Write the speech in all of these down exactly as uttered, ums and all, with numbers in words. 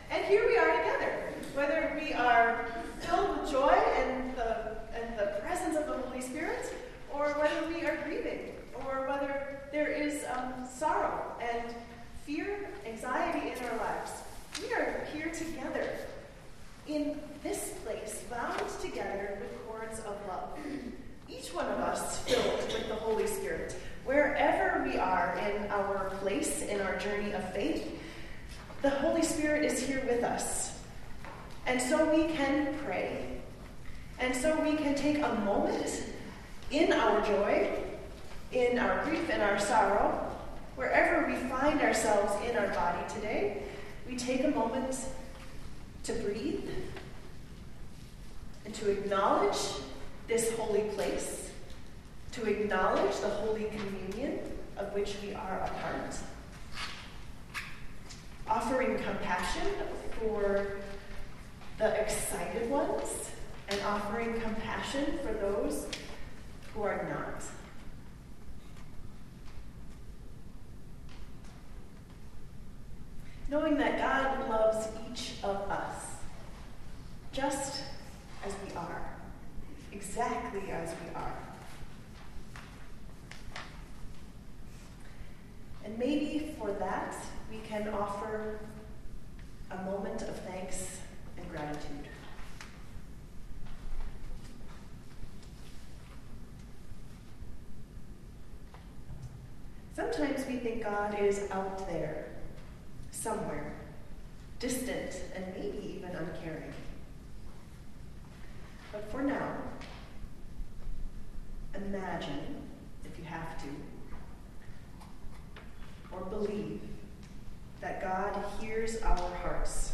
And here we are together, whether we are filled with joy and the, and the presence of the Holy Spirit, or whether we are grieving, or whether there is um, sorrow and fear, anxiety in our lives. We are here together in this place, bound together with cords of love. Each one of us filled with the Holy Spirit. Wherever we are in our place, in our journey of faith, the Holy Spirit is here with us. And so we can pray. And so we can take a moment in our joy, in our grief and our sorrow, wherever we find ourselves in our body today, we take a moment to breathe and to acknowledge this holy place, to acknowledge the Holy Communion of which we are a part, offering compassion for the excited ones and offering compassion for those who are not. Knowing that God loves each of us just as we are, exactly as we are. And maybe for that, we can offer a moment of thanks and gratitude. Sometimes we think God is out there, somewhere, distant, and maybe even uncaring. But for now, imagine, if you have to, or believe that God hears our hearts.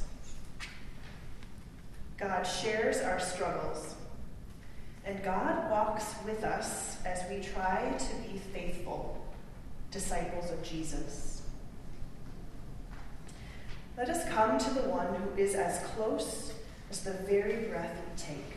God shares our struggles, and God walks with us as we try to be faithful disciples of Jesus. Let us come to the one who is as close as the very breath we take.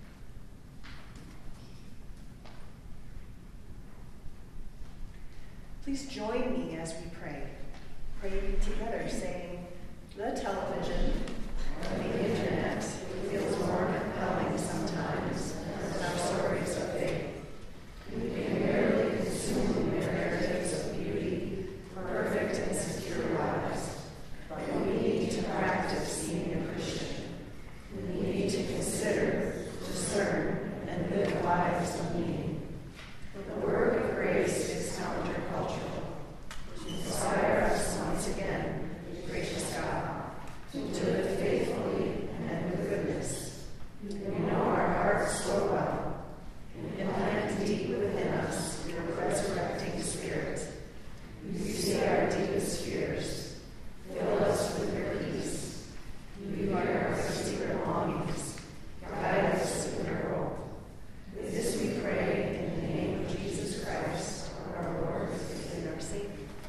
Please join me as we pray. Pray together, saying, the television and the internet feels more compelling sometimes than our stories of faith. We can barely consume their narratives of beauty, perfect and secure lives. But we need to practice being a Christian. We need to consider, discern, and live lives of meaning. The work of grace is countercultural. Inspire us once again, gracious God, to live faithfully and with goodness. You know our hearts so well. Implant deep within us your resurrecting spirit. You see our deepest fears. Fill us with your peace. You hear our secret longings. Guide us in your role. This we pray in the name of Jesus Christ, our Lord and our Savior.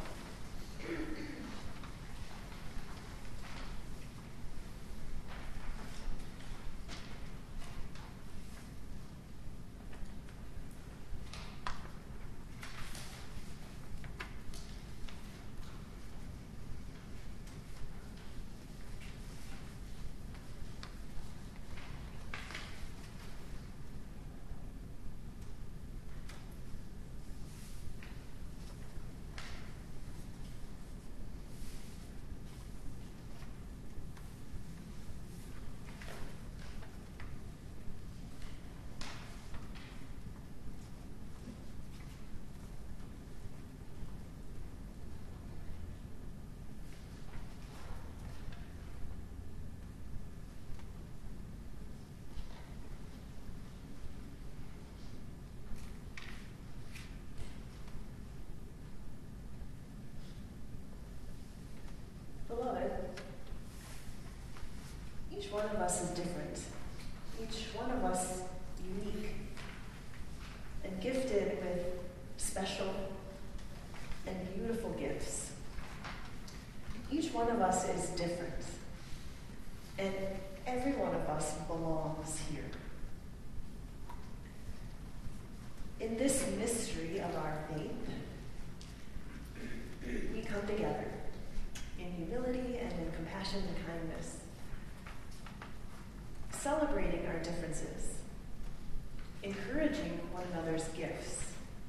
Beloved, each one of us is different. Each one of us unique and gifted with special and beautiful gifts. Each one of us is different, and every one of us belongs here. In this mystery of our faith, we come together in humility and in compassion and kindness. celebrating our differences, encouraging one another's gifts,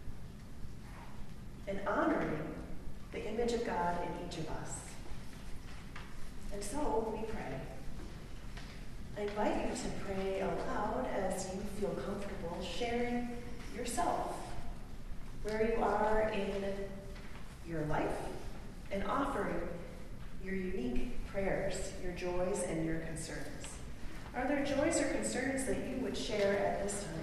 and honoring the image of God in each of us. And so we pray. I invite you to pray aloud as you feel comfortable sharing yourself, where you are in your life, and offering your unique prayers, your joys, and your concerns. Are there joys or concerns that you would share at this time?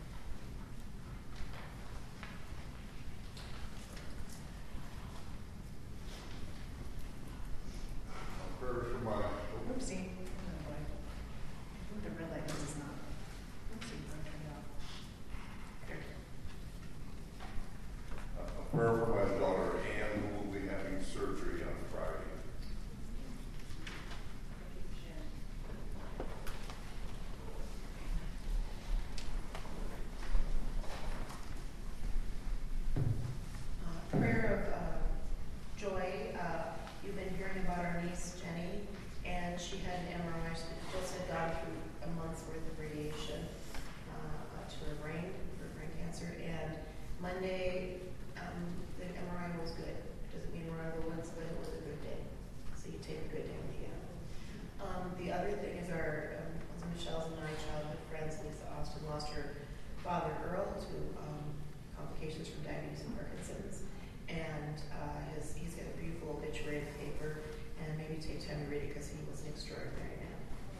Prayer for my Oopsie. Oh boy. The red light is not. Oopsie, I'll turn it off. Here. a prayer for my daughter Anne, who will be having surgery on Friday. Uh, prayer of uh, joy. Uh, you've been hearing about our niece Jenny, and she had an M R I. She just had gone through a month's worth of radiation uh, to her brain for brain cancer. And Monday, um, the M R I was good. Doesn't mean we're out of the woods, but it was a good day. So you take a good day when you get it. Um, the other thing is our um, Michelle's and my childhood friends. Lisa Austin lost her father Earl to um, complications from diabetes and Parkinson's. And uh, his, he's got a beautiful obituary in the paper, and maybe take time to read it because he was an extraordinary man.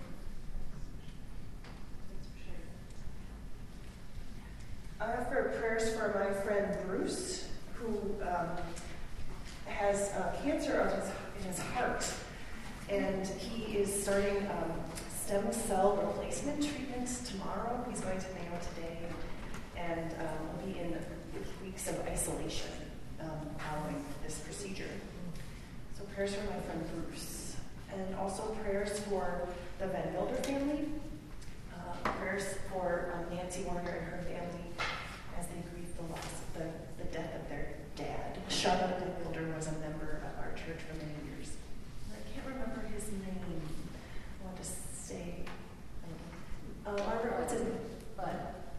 I offer prayers for my friend Bruce, who um, has uh, cancer of his, in his heart, and he is starting um, stem cell replacement treatments tomorrow. He's going to Mayo today, and um, will be in weeks of isolation um, following this procedure. So prayers for my friend Bruce, and also prayers for the Van Wilder family, uh, prayers for um, Nancy Warner and her family as they grieve the loss of the, the death of their dad. Charlotte Van Wilder was a member of our church for many years. I can't remember his name. I want to say, uh, Margaret, what's his name? Bud.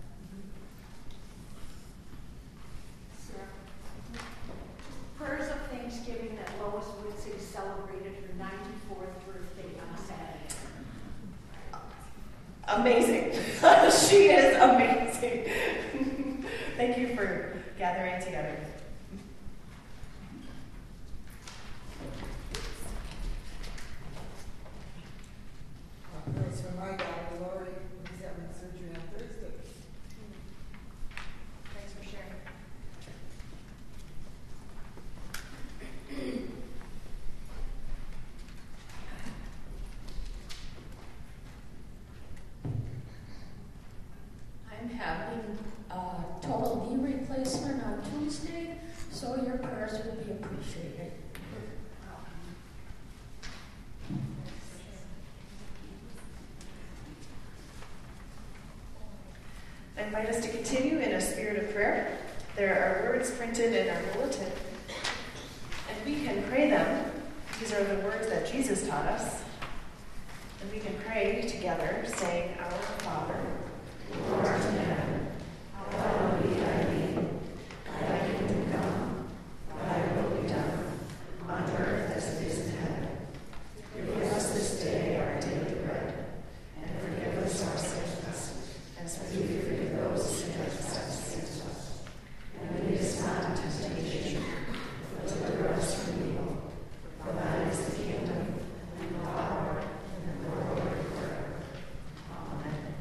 Prayers of Thanksgiving that Lois Witzig celebrated her ninety-fourth birthday on Saturday. Amazing. She is amazing. Thank you for gathering together. Prayers for my daughter Lori, who's having surgery on Thursday. Thanks for sharing. I'm having a total knee replacement on Tuesday, so your prayers will be appreciated. I invite us to continue in a spirit of prayer. There are words printed in our bulletin, and we can pray them. These are the words that Jesus taught us. And we can pray together, saying, Our Father, who art in heaven, hallowed be thy name. Thy kingdom come, thy will be done, on earth as it is in heaven. Give us this day our daily bread, and forgive us our sins, as we forgive those who trespass against us. And lead us not into temptation, but deliver us from evil. For thine is the kingdom, and the power, and the glory forever. Amen.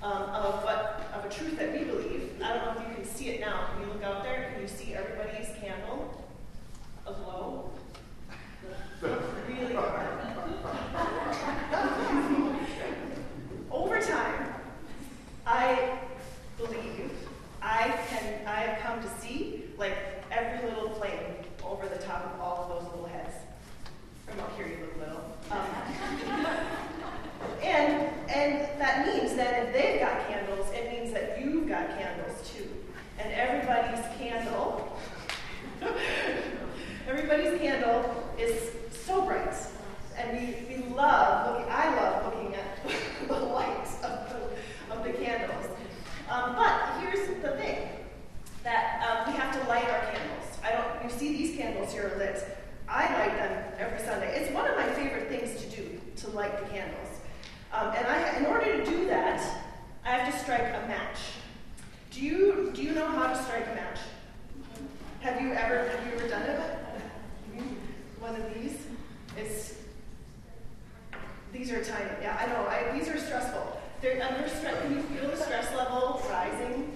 um, of what of a truth that we believe. I don't know if you can see it now. Can you look out there? Can you see everybody's candle aglow? Really hard. Over time, I believe I can I have come to see like every little flame over the top of all of those little heads. From up here, you look little. Um, and and that means that if they've got candles, it means that you've got candles too. And everybody's candle, everybody's candle is so bright. And we, we love looking, I love looking at the lights of the, of the candles. Um, but here's the thing, that um, we have to light our candles. I don't, you see these candles here are lit. I light them every Sunday. It's one of my favorite things to do, to light the candles. Um, and I, in order to do that, I have to strike a match. Do you do you know how to strike a match? Have you ever have you ever done it? One of these? It's these are tiny. Yeah, I know. I, these are stressful. They're under stress. Can you feel the stress level rising?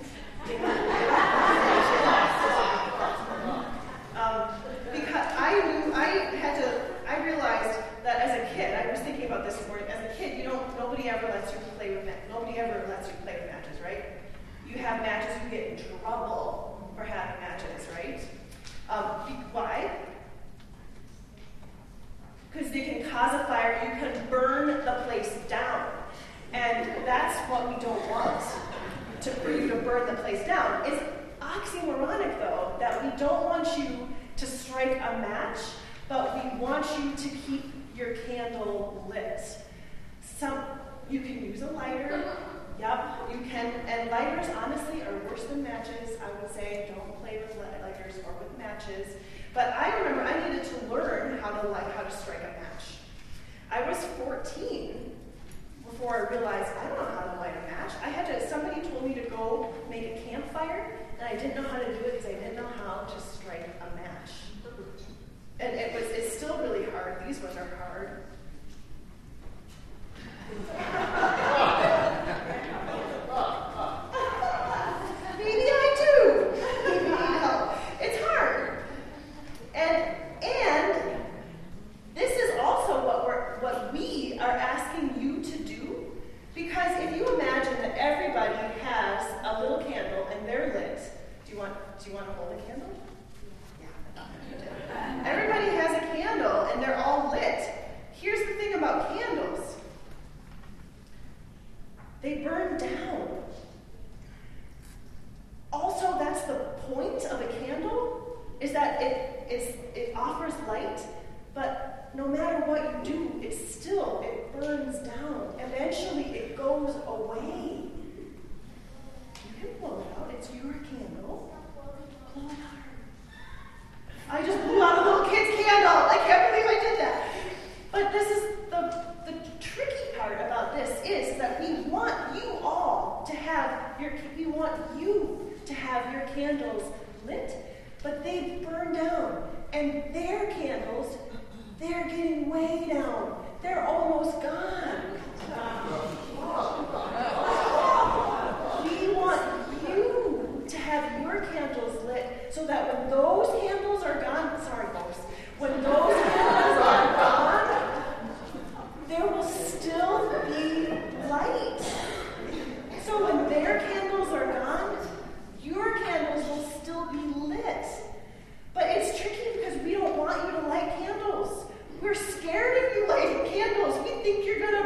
um, because I knew I had to. I realized that as a kid, I was thinking about this this morning. As a kid, you don't. Nobody ever lets you play with matches. Nobody ever lets you play with matches, right? You have matches. You get in trouble for having matches, right? Um, be- why? Because they can cause a fire. You can burn the place down, and that's what we don't want. To for you to burn the place down. It's oxymoronic, though, that we don't want you to strike a match, but we want you to keep your candle lit. Some you can use a lighter. Yep, you can. And lighters, honestly, are worse than matches. I would say don't play with lighters or with matches. But I remember I needed to learn how to light, how to strike a match. I was fourteen before I realized I don't know how to light a match. I had to. Somebody told me to go make a campfire, and I didn't know how to do it because I didn't know how to strike a match. And it was. It's still really hard. These ones are hard. Maybe I do. Maybe I help. It's hard. And and this is also what we're what we are asking you to do, because if you imagine that everybody has a little candle and they're lit, do you want do you want to hold a candle? Yeah. Everybody has a candle and they're all lit. Here's the thing about candles. They burn down. Also, that's the point of a candle, is that it is it offers light, but no matter what you do, it still it burns down. Eventually it goes away. You can blow it out, it's your candle. Blow it out. I just blew out a little kid's candle. I can't believe I did that. But this is the the tricky part about this is that we want you all to have your we want you to have your candles lit, but they burn down, and their candles, they're getting way down. They're almost gone. We want you to have your candles lit so that when those candles are gone, sorry folks, when those candles are gone, there will still be light. So when their candles are gone, your candles will still be lit. But it's tricky because we don't want you to light candles. We're scared of you lighting candles. We think you're going to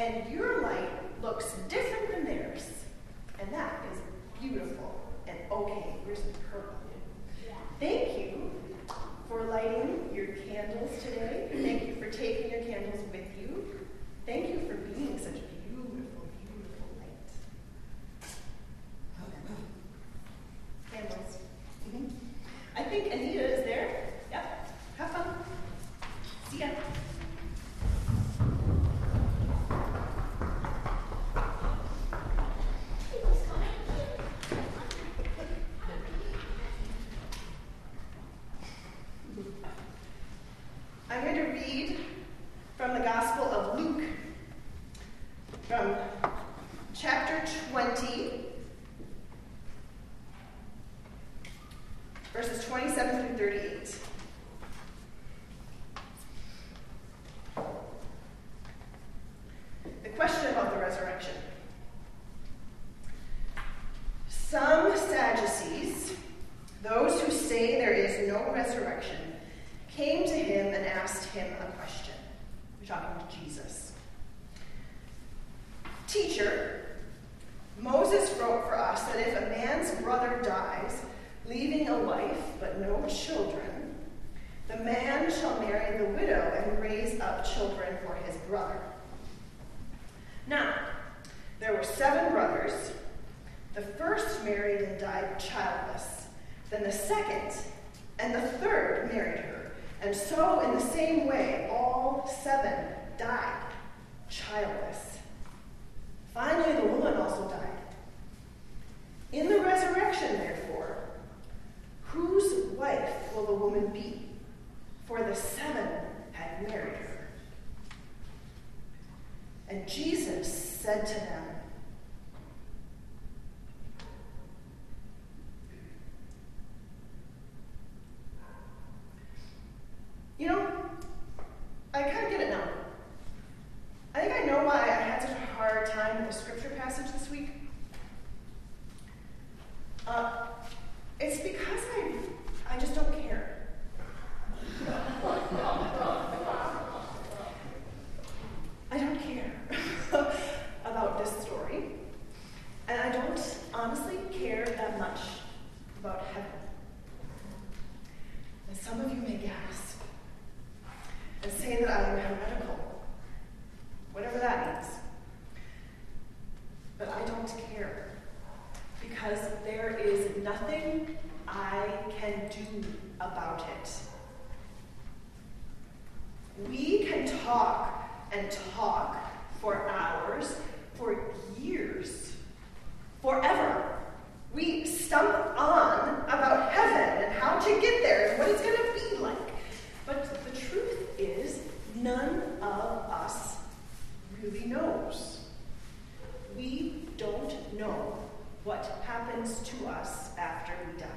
and your light looks different than theirs. And that is beautiful. And okay, yours is purple. Thank you for lighting your candles today. Thank you for taking your candles with you. Thank you for being such beautiful, beautiful light. Candles. Mm-hmm. I think Anita is there. Yep. Have fun. See ya. I'm going to read from the Gospel of Luke, from chapter twenty, verses twenty-seven through thirty-eight. The question about the resurrection. Some Sadducees, those who say there is no resurrection, came to him and asked him a question. We're talking to Jesus. Teacher, Moses wrote for us that if a man's brother dies, leaving a wife but no children, the man shall marry the widow and raise up children for his brother. Now, there were seven brothers. The first married and died childless. Then the second and the third married her. And so, in the same way, all seven died childless. Finally, the woman also died. In the resurrection, therefore, whose wife will the woman be? For the seven had married her. And Jesus said to them, you know, I kind of get it now. I think I know why I had such a hard time with the scripture passage this week. Uh, it's because I, I just don't care. I don't care about this story. And I don't honestly care that much about heaven. And some of you may gasp and say that I am heretical, whatever that means. But I don't care, because there is nothing I can do about it. We can talk and talk for hours, for years, forever. We stump on about heaven and how to get there and what it's going to be like. But the truth is, none of us really knows. We don't know what happens to us after we die.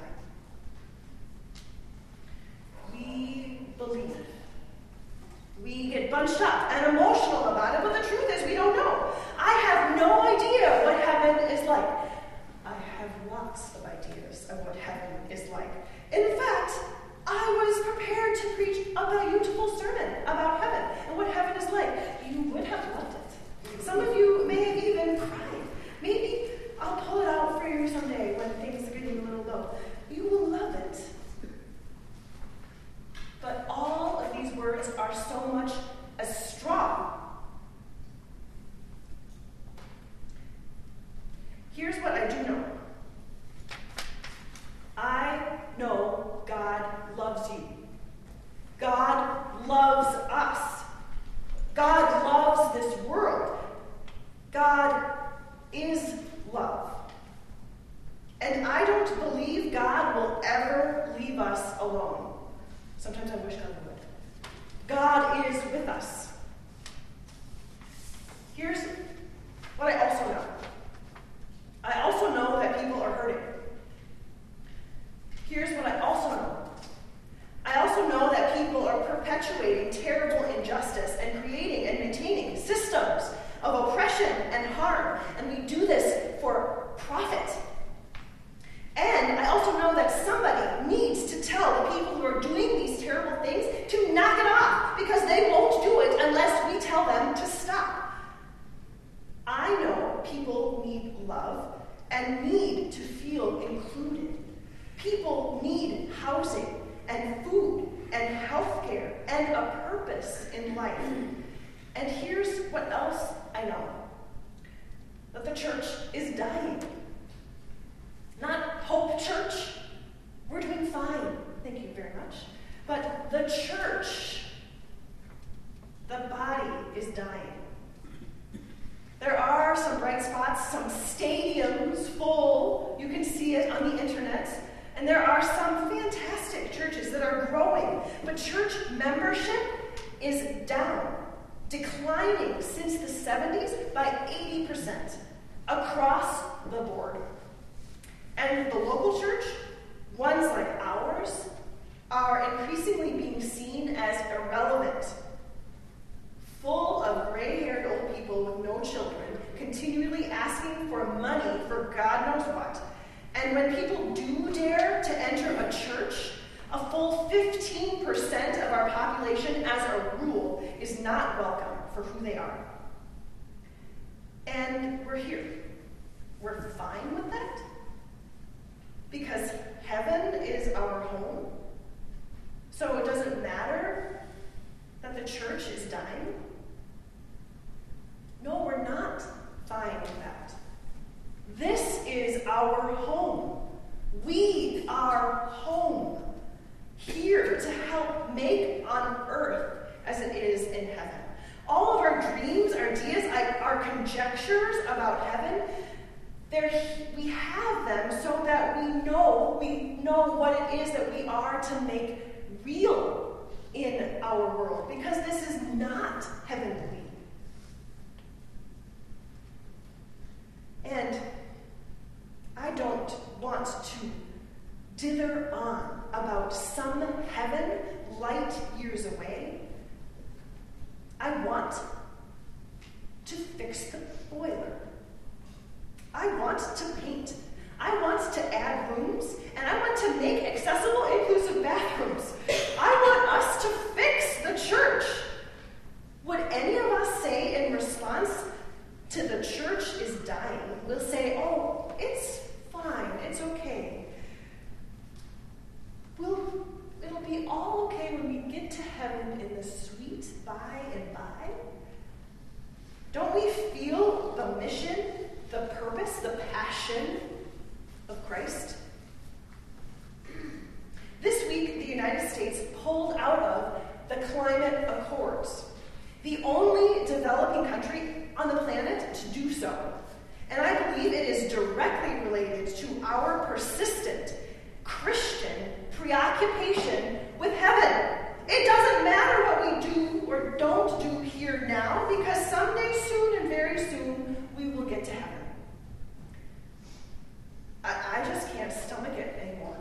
We believe. We get bunched up and emotional about it, but the truth is we don't know. I have no idea what heaven is like. I have lots of ideas of what heaven is like. In fact, I was prepared to preach a beautiful sermon about heaven and what heaven is like. You would have loved it. Some of you may have even cried. Maybe I'll pull it out for you someday when things are getting a little low. You will love it. But all of these words are so much as strong. Here's what I do know. I know God loves you. God loves us. God loves this world. God is love. And I don't believe God will ever leave us alone. Sometimes I wish God would. God is with us. Here's what I also know. I also know that people are hurting. Here's what I also know. I also know that people are perpetuating terrible injustice and creating and maintaining systems of oppression and harm. And we do this for profit. And I also know that somebody needs to tell the people who are doing these terrible things to knock it off, because they won't do it unless we tell them to stop. and need to feel included. People need housing and food and health care and a purpose in life. And here's what else I know. That the church is dying. Not Hope Church. We're doing fine. Thank you very much. But the church, the body is dying. There are some bright spots, some stadiums full. You can see it on the internet. And there are some fantastic churches that are growing. But church membership is down, declining since the seventies by eighty percent across the board. And the local church, ones like ours, are increasingly being seen as irrelevant, full of gray-haired old people with no children, continually asking for money for God knows what. And when people do dare to enter a church, a full fifteen percent of our population, as a rule, is not welcome for who they are. And we're here. We're fine with that. Because heaven is our home. So it doesn't matter that the church is dying. No, we're not fine with that. This is our home. We are home. Here to help make on earth as it is in heaven. All of our dreams, our ideas, our conjectures about heaven, They're, we have them so that we know, we know what it is that we are to make real in our world. Because this is not heavenly. And I don't want to dither on about some heaven light years away. I want to fix the boiler. I want to paint. I want to add rooms, and I want to make accessible, inclusive bathrooms. I want us to fix the church. Would any of us say in response to the church is dying, we'll say, oh, it's fine, it's okay. We'll, it'll be all okay when we get to heaven in the sweet by and by? Don't we feel the mission, the purpose, the passion of Christ? This week, the United States pulled out of the climate accords, the only developing country on the planet to do so. And I believe it is directly related to our persistent Christian preoccupation with heaven. It doesn't matter what we do or don't do here now, because someday soon and very soon we will get to heaven. I, I just can't stomach it anymore.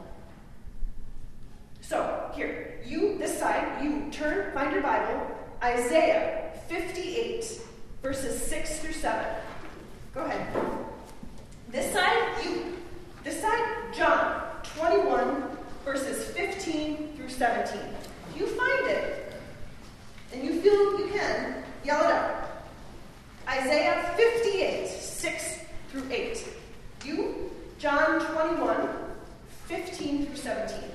So, here, you, this side, you turn, find your Bible, Isaiah fifty-eight, verses six through seven. Go ahead. This side, you. This side, John twenty-one, verses fifteen through seventeen. If you find it, and you feel you can, yell it out. Isaiah fifty-eight, six through eight. You, John twenty-one, fifteen through seventeen.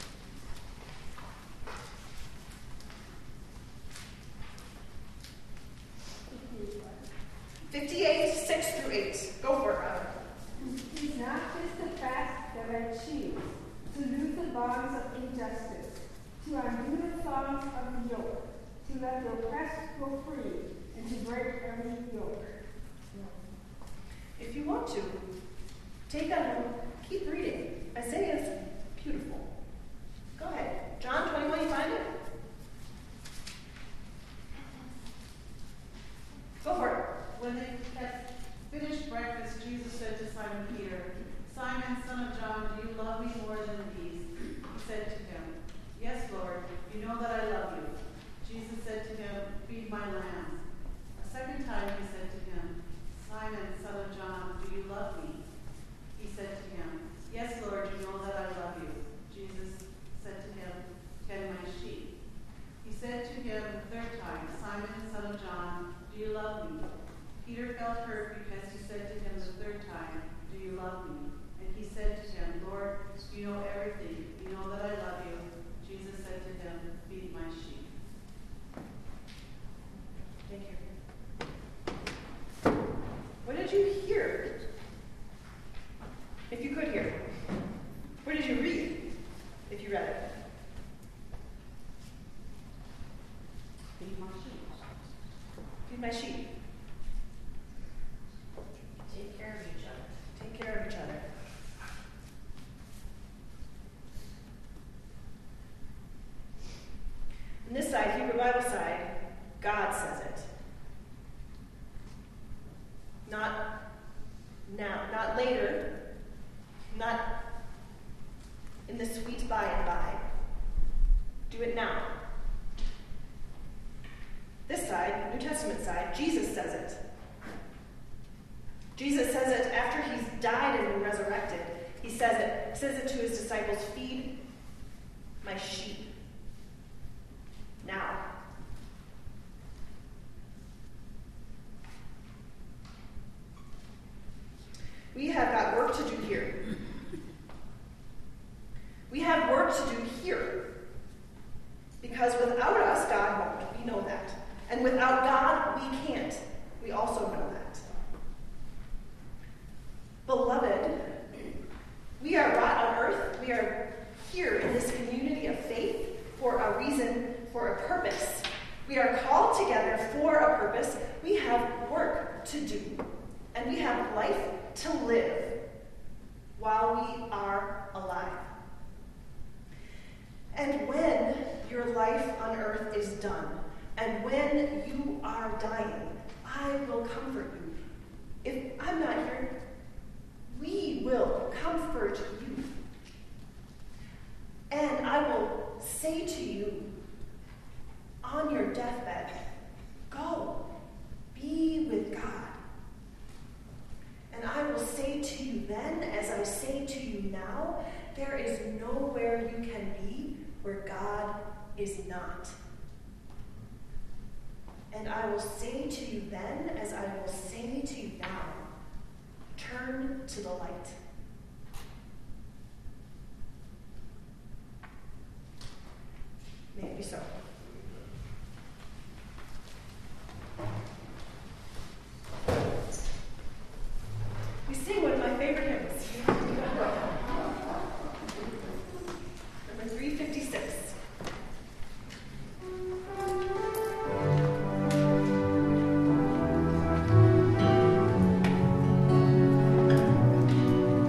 fifty-eight, six through eight. Go for it, Robert. Is not this the fast that I choose, to loose the bonds of injustice, to undo the thongs of the yoke, to let the oppressed go free, and to break every yoke? If you want to, take that home, keep reading. Isaiah is beautiful. Go ahead. John twenty-one, you find it? Go for it. When they had finished breakfast, Jesus said to Simon Peter, Simon, son of John, do you love me more than these? He said to him, Yes, Lord, you know that I love you. Jesus said to him, Feed my lambs. A second time he said to him, Simon, son of John, do you love me? He said to him, Yes, Lord, you know that I love you. Jesus said to him, Tend my sheep. He said to him the third time, Simon, son of John, do you love me? Peter felt hurt because he said to him the third time, Do you love Not now, not later, not in the sweet by and by. Do it now. This side, New Testament side, Jesus says it. Jesus says it after he's died and been resurrected. He says it. He says it to his disciples, feed my sheep. Now. We have got work to do here. We have work to do here. Because without us, God won't. We know that. And without God, we can't. We also know that. Beloved, we are brought on earth. We are here in this community of faith for a reason, for a purpose. We are called together for a purpose. We have work to do. And we have life to live while we are alive. And when your life on earth is done, and when you are dying, I will comfort you. If I'm not here, we will comfort you. And I will say to you on your deathbed, go, be with God. And I will say to you then, as I say to you now, there is nowhere you can be where God is not. And I will say to you then, as I will say to you now, turn to the light. May it be so. We sing one of my favorite hymns. Number three fifty-six. Thank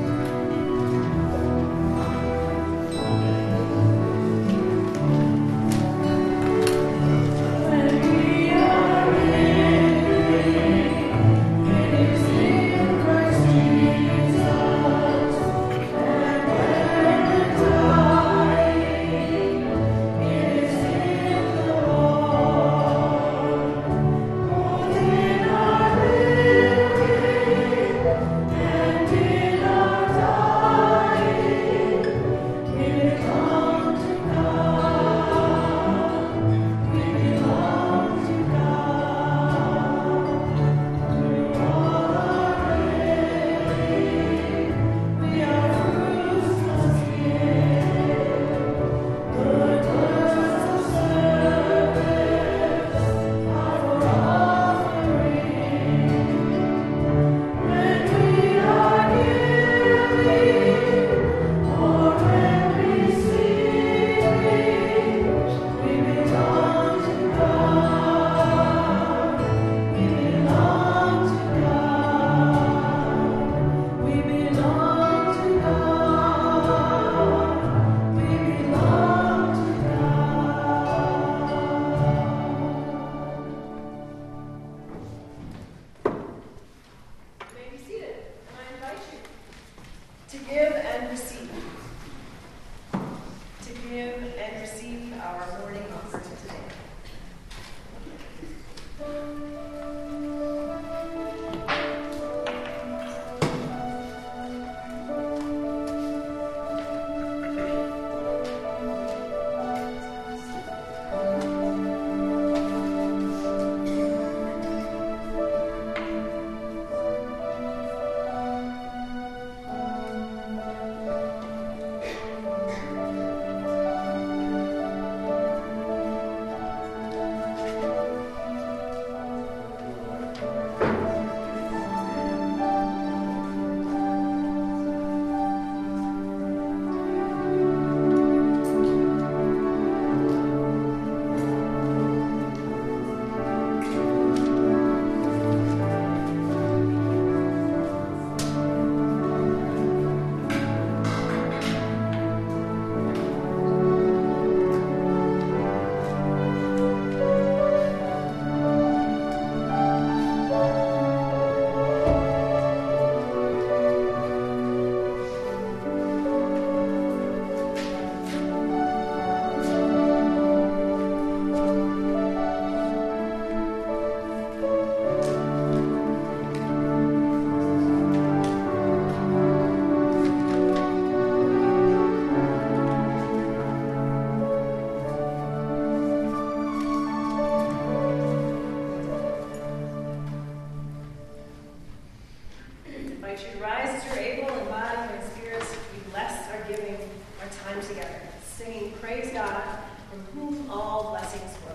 invite you to rise as you're able in body and spirit. We bless our giving, our time together, singing praise God, from whom all blessings flow.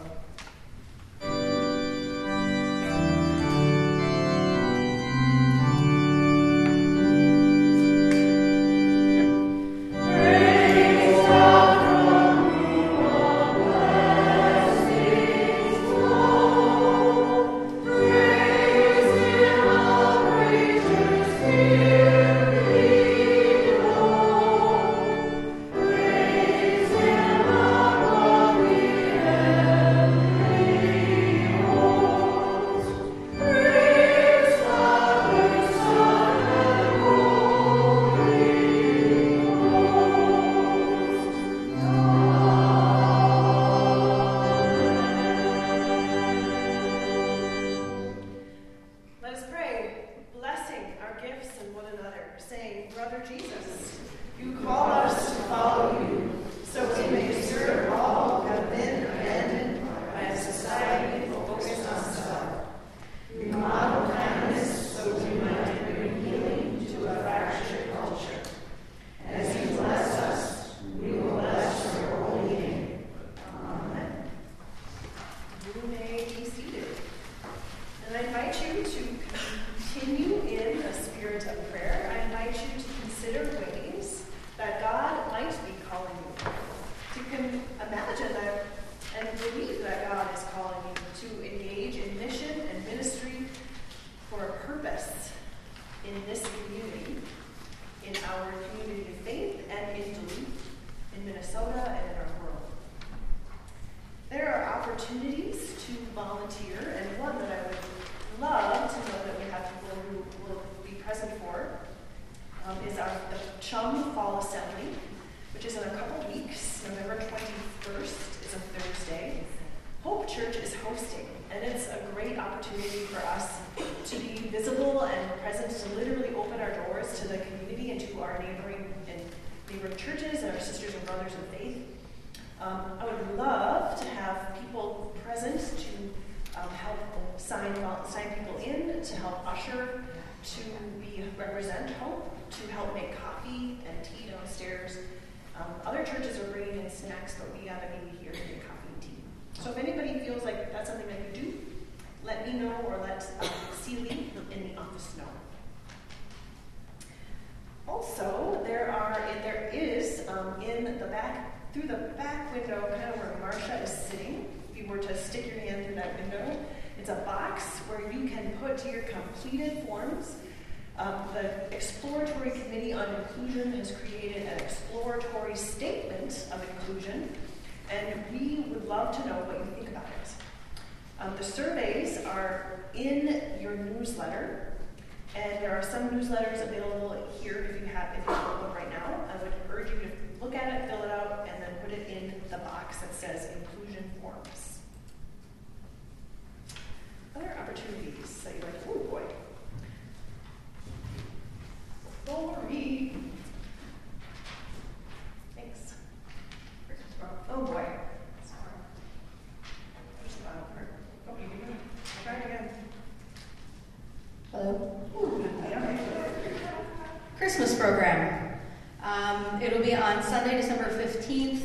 Christmas program. Um, it'll be on Sunday, December fifteenth.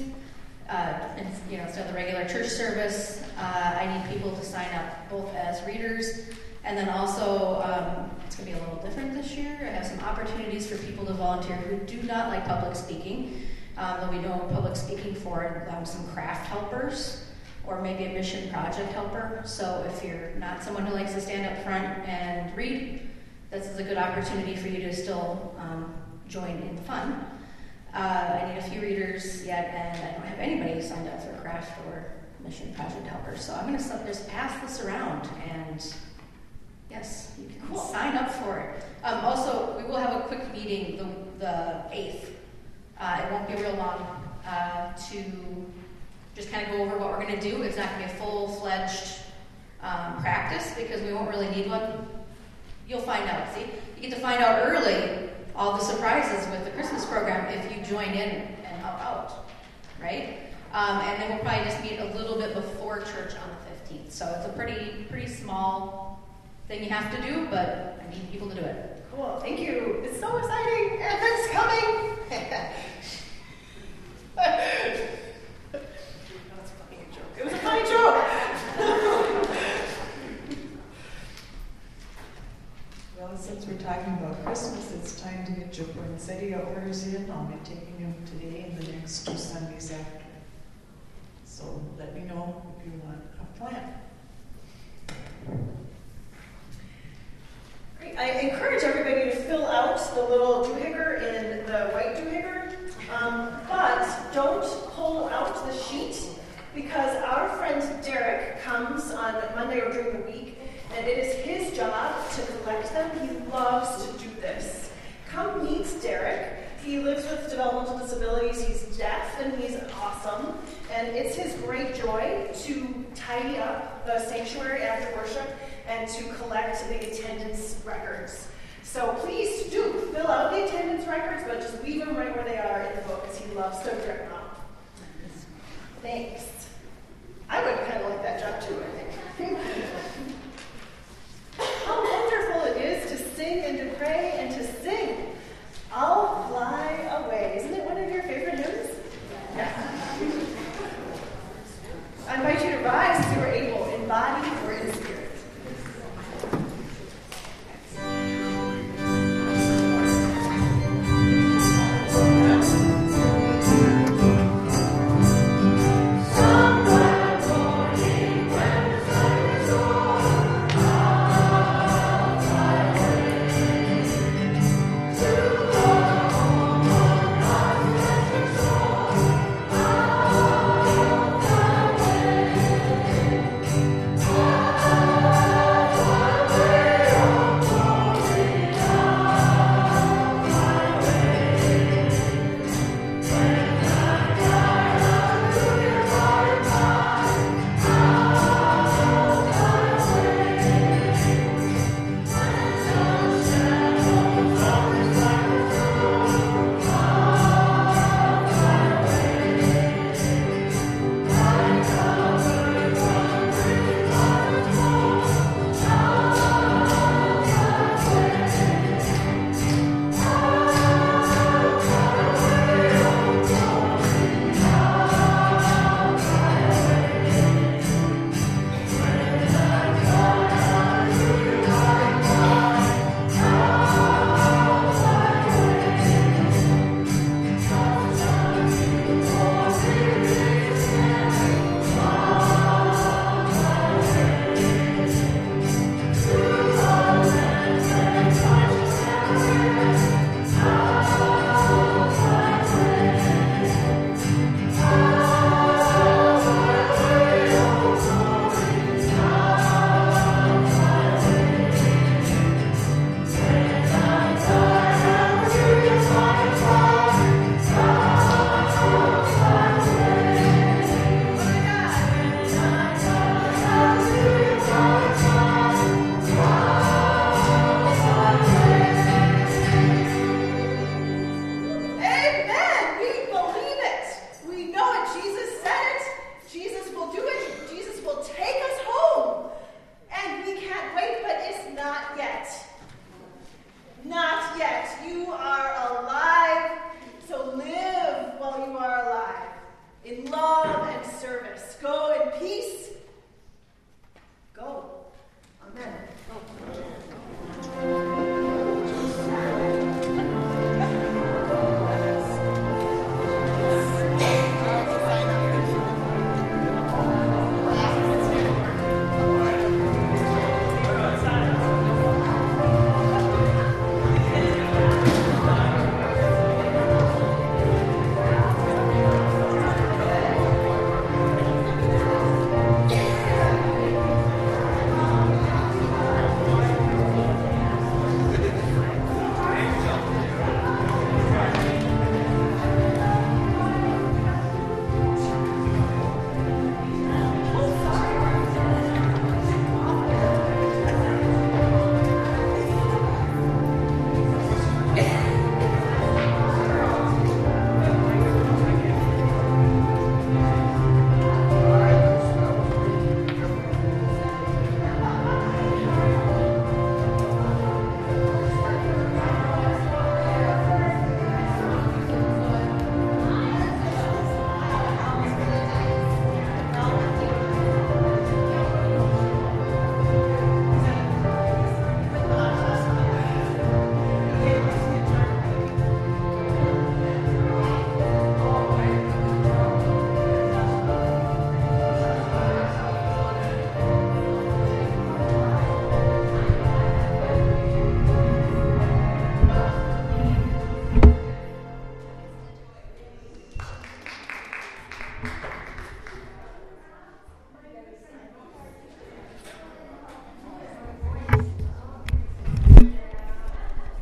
Uh, it's, you know, it's the regular church service. Uh, I need people to sign up both as readers, and then also um, it's going to be a little different this year. I have some opportunities for people to volunteer who do not like public speaking. Um, there'll be no public speaking for um, some craft helpers or maybe a mission project helper. So if you're not someone who likes to stand up front and read, this is a good opportunity for you to still um, join in the fun. Uh, I need a few readers yet, and I don't have anybody signed up for craft or mission project helpers. So I'm going to just pass this around, and yes, you can cool. sign up for it. Um, also, we will have a quick meeting the, the eighth. Uh, it won't be real long uh, to just kind of go over what we're going to do. It's not going to be a full-fledged um, practice because we won't really need one. You'll find out. See, you get to find out early all the surprises with the Christmas program if you join in and help out, right? Um, and then we'll probably just meet a little bit before church on the fifteenth. So it's a pretty, pretty small thing you have to do, but I need people to do it. Cool, thank you. It's so exciting. Advent's coming. That was a funny joke. It was a funny joke. Well, since we're talking about Christmas, it's time to get your poinsettia orders in. I'll be taking them today and the next two Sundays after. So let me know if you want a plant. Great. I encourage everybody to fill out the little doohickey in the white doohickey, um, but don't pull out the sheet because our friend Derek comes on Monday or during the week, and it is his job to collect them. He loves to do this. Come meet Derek. He lives with developmental disabilities. He's deaf and he's awesome. And it's his great joy to tidy up the sanctuary after worship and to collect the attendance records. So please do fill out the attendance records, but just leave them right where they are in the book because he loves to rip them up. Thanks.